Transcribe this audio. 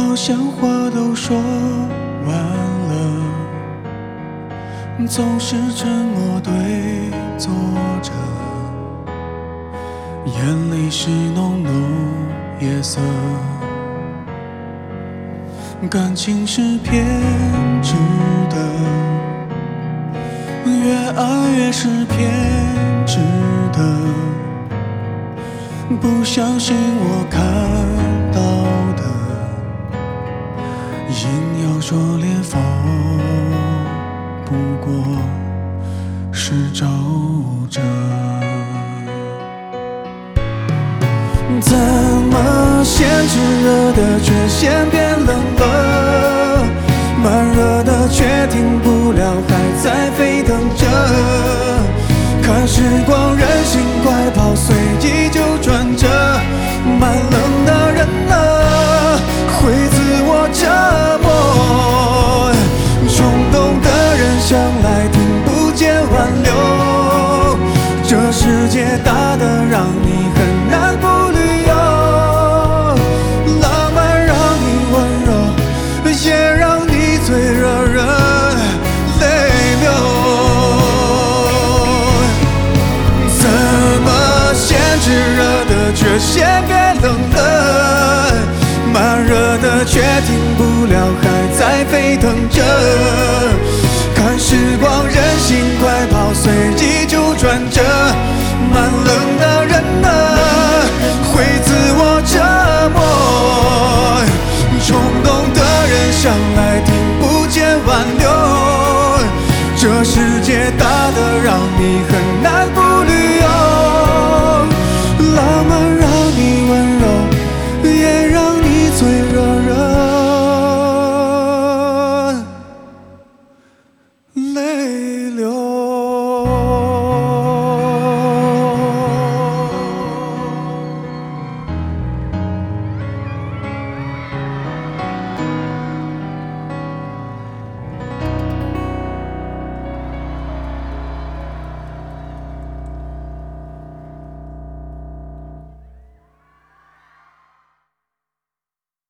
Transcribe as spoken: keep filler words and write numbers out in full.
好像话都说完了，总是沉默对坐着，眼里是浓浓夜色，感情是偏执的，越爱越是偏执的，不相信我看到的，硬要说裂缝不过是皱褶。怎么先炙热的却先变冷了，慢热的却停不了，还在沸腾着，看时光任性快跑，随即就转折，慢冷的人了会自我折磨，冲动的人向来听不见挽留，这世界大的让你很难不旅游，浪漫让你温柔，也让你最惹人泪流。怎么先炙热的却先变冷了，慢热的却停不了，还在沸腾着，看时光任性快跑，随即就转折。